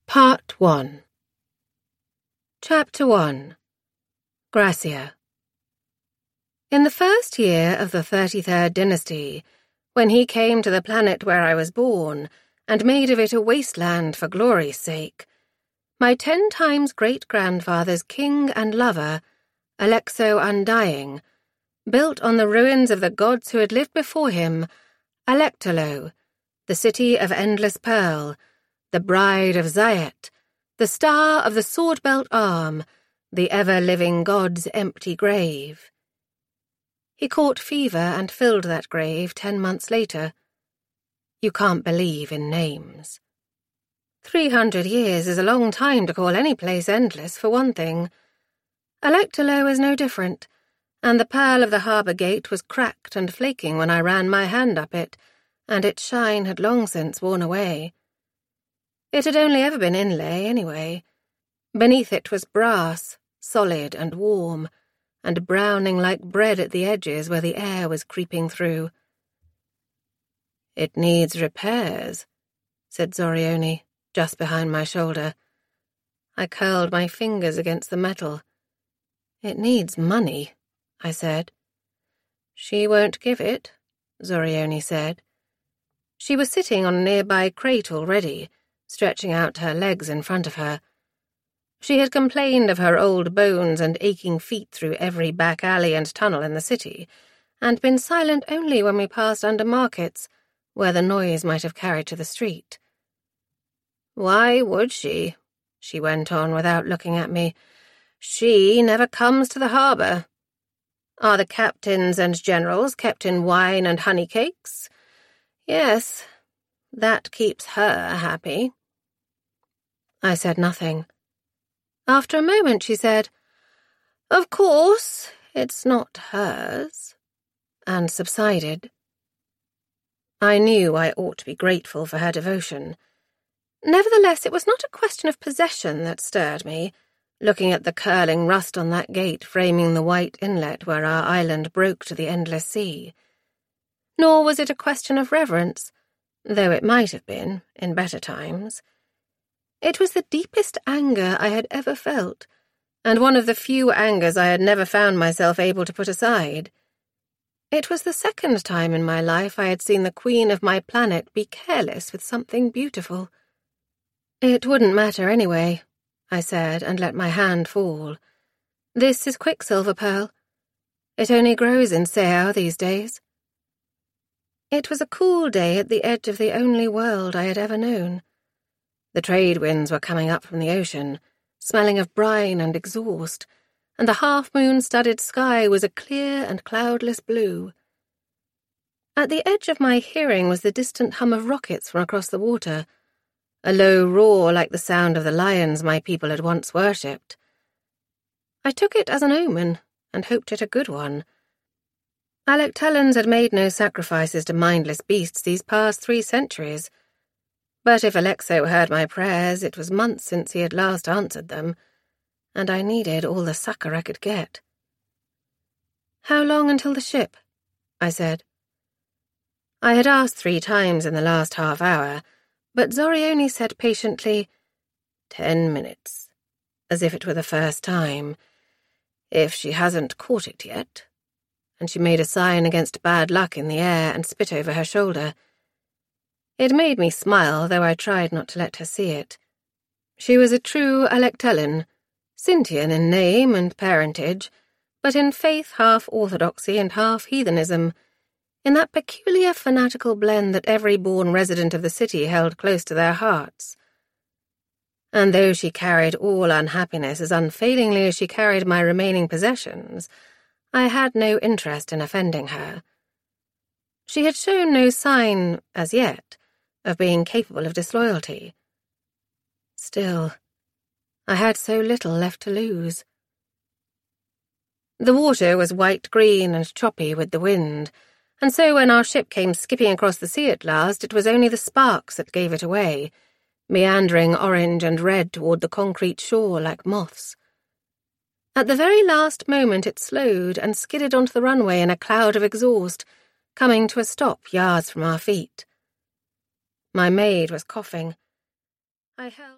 Part 1. Chapter 1. Gracia. In the first year of the 33rd dynasty, when he came to the planet where I was born and made of it a wasteland for glory's sake, my 10 times great-grandfather's king and lover, Alexo Undying, built on the ruins of the gods who had lived before him, Alectolo, the city of endless pearl, the bride of Zayet, the star of the sword-belt arm, the ever-living god's empty grave. He caught fever and filled that grave 10 months later. You can't believe in names. 300 years is a long time to call any place endless, for one thing. Alectolo was no different, and the pearl of the harbour gate was cracked and flaking when I ran my hand up it, and its shine had long since worn away. It had only ever been inlay, anyway. Beneath it was brass, solid and warm, and browning like bread at the edges where the air was creeping through. "It needs repairs," said Zorioni, just behind my shoulder. I curled my fingers against the metal. "It needs money," I said. "She won't give it," Zorioni said. She was sitting on a nearby crate already, stretching out her legs in front of her. She had complained of her old bones and aching feet through every back alley and tunnel in the city, and been silent only when we passed under markets, where the noise might have carried to the street. "Why would she?" she went on without looking at me. "She never comes to the harbour. Are the captains and generals kept in wine and honey cakes? Yes, that keeps her happy." I said nothing. After a moment she said, "Of course, it's not hers," and subsided. I knew I ought to be grateful for her devotion. Nevertheless, it was not a question of possession that stirred me, looking at the curling rust on that gate framing the white inlet where our island broke to the endless sea. Nor was it a question of reverence, though it might have been, in better times. It was the deepest anger I had ever felt, and one of the few angers I had never found myself able to put aside. It was the second time in my life I had seen the queen of my planet be careless with something beautiful. "It wouldn't matter anyway," I said, and let my hand fall. "This is quicksilver pearl. It only grows in Seao these days." It was a cool day at the edge of the only world I had ever known. The trade winds were coming up from the ocean, smelling of brine and exhaust, and the half-moon-studded sky was a clear and cloudless blue. At the edge of my hearing was the distant hum of rockets from across the water, a low roar like the sound of the lions my people had once worshipped. I took it as an omen, and hoped it a good one. Alectellans had made no sacrifices to mindless beasts these past 3 centuries. But if Alexo heard my prayers, it was months since he had last answered them, and I needed all the succor I could get. "How long until the ship?" I said. I had asked 3 times in the last half-hour, but Zorioni said patiently, 10 minutes, as if it were the first time, if she hasn't caught it yet, and she made a sign against bad luck in the air and spit over her shoulder. It made me smile, though I tried not to let her see it. She was a true Alectellan, Sintian in name and parentage, but in faith half orthodoxy and half heathenism, in that peculiar fanatical blend that every born resident of the city held close to their hearts. And though she carried all unhappiness as unfailingly as she carried my remaining possessions, I had no interest in offending her. She had shown no sign, as yet, of being capable of disloyalty. Still, I had so little left to lose. The water was white-green and choppy with the wind, and so when our ship came skipping across the sea at last, it was only the sparks that gave it away, meandering orange and red toward the concrete shore like moths. At the very last moment it slowed and skidded onto the runway in a cloud of exhaust, coming to a stop yards from our feet. My maid was coughing. I held